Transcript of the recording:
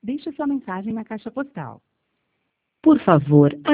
Deixe sua mensagem na caixa postal. Por favor,